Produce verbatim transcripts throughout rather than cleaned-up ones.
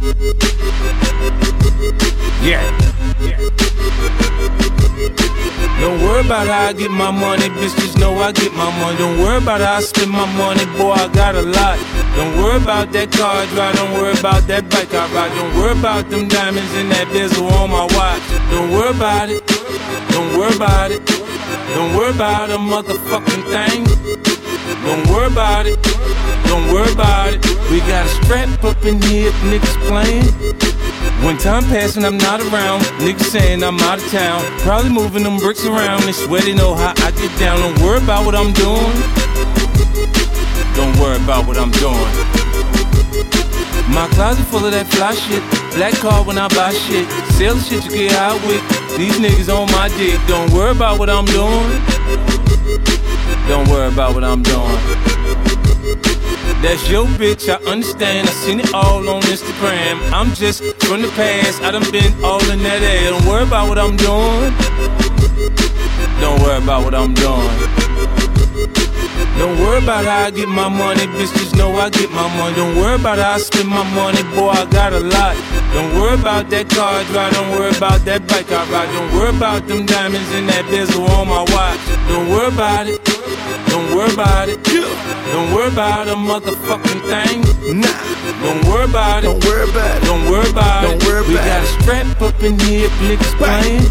Yeah. Don't worry about how I get my money, bitch, just know I get my money. Don't worry about how I spend my money, boy, I got a lot. Don't worry about that car I drive, don't worry about that bike I ride. Don't worry about them diamonds and that bezel on my watch. Don't worry about it, don't worry about it. Don't worry about a motherfucking thing. Don't worry about it, don't worry about it. We got a strap up in here if niggas playing. When time passing, I'm not around. Niggas saying I'm out of town. Probably moving them bricks around. They swear they know how I get down. Don't worry about what I'm doing. Don't worry about what I'm doing. My closet full of that fly shit. Black car when I buy shit. Sell the shit you get high with. These niggas on my dick. Don't worry about what I'm doing. Don't worry about what I'm doing. That's your bitch, I understand. I seen it all on Instagram. I'm just from the past, I done been all in that ass. Don't worry about what I'm doing. Don't worry about what I'm doing. Don't worry about how I get my money, bitch, just know I get my money. Don't worry about how I spend my money, boy, I got a lot. Don't worry about that car I drive, don't worry about that bike I ride. Don't worry about them diamonds and that bezel on my watch. Don't worry about it, don't worry about it. Don't worry about a motherfucking thing. Nah. Don't worry about it, Don't worry about it. don't worry about Don't it. worry We about got a it. strap up in here if niggas playing.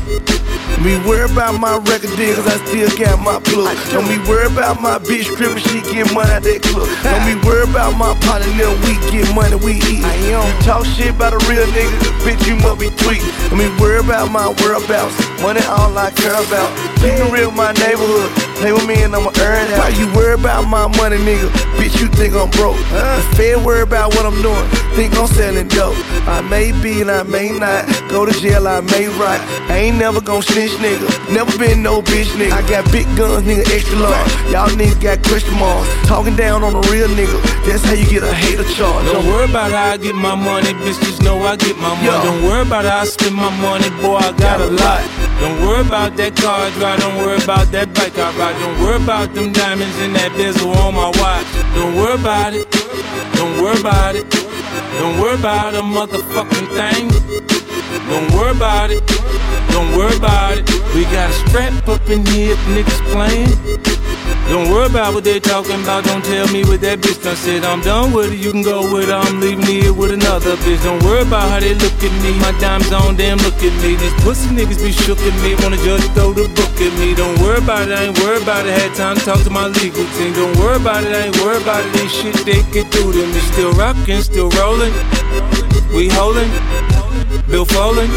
Me worry about my record deal, cause I still got my plug. Don't be worry about my bitch trippin', she get money out that club. Don't be worry about my partner, them we get money, we eat. You talk shit about a real nigga, bitch, you must be tweaking. Don't be worry about my whereabouts, money all I care about. Keep it real in my neighborhood, play with me and I'ma earn it. Why you worry about my money, nigga? Bitch, you think I'm broke. The Fed worry about what I'm doing, think I'm selling dope. I may be and I may not, go to jail, I may rot. I ain't never gon' snitch, nigga. Never been no bitch, nigga. I got big guns, nigga, extra large. Y'all niggas got question marks. Talking down on a real nigga. That's how you get a hater charge. Don't worry about how I get my money, bitch, just know I get my money. Yo. Don't worry about how I spend my money, boy, I got a lot. Don't worry about that car I drive, don't worry about that bike I ride. Don't worry about them diamonds and that bezel on my watch. Don't worry about it, don't worry about it. Don't worry about a motherfucking thing. Don't worry about it, don't worry about it. We got a strap up in here if niggas playing. Don't worry about what they talking about, don't tell me what that bitch done said. I'm done with it, you can go with her, I'm leaving here with another bitch. Don't worry about how they look at me, my dime's on, damn look at me. These pussy niggas be shook at me, wanna judge throw the book at me. Don't worry about it, I ain't worried about it, had time to talk to my legal team. Don't worry about it, I ain't worried about it, ain't shit they can do to me. Still rockin', still rollin', we holdin', Bill Folin,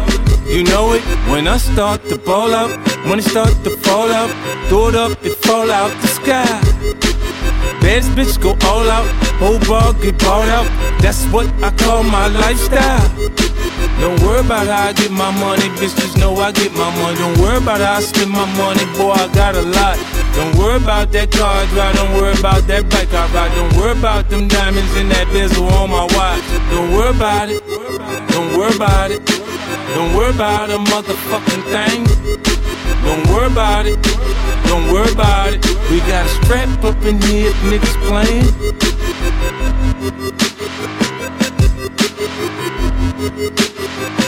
you know it. When I start to ball out, when it start to fall out, throw it up, it fall out the sky. Baddest bitch go all out, whole bar get bought out. That's what I call my lifestyle. Don't worry about how I get my money, bitch, just know I get my money. Don't worry about how I spend my money, boy, I got a lot. Don't worry about that car I drive, don't worry about that bike I ride. Don't worry about them diamonds and that bezel on my watch. Don't worry about it, don't worry about it. Don't worry about a motherfucking thing. Don't worry about it, don't worry about it. We got a strap up in here if niggas playing.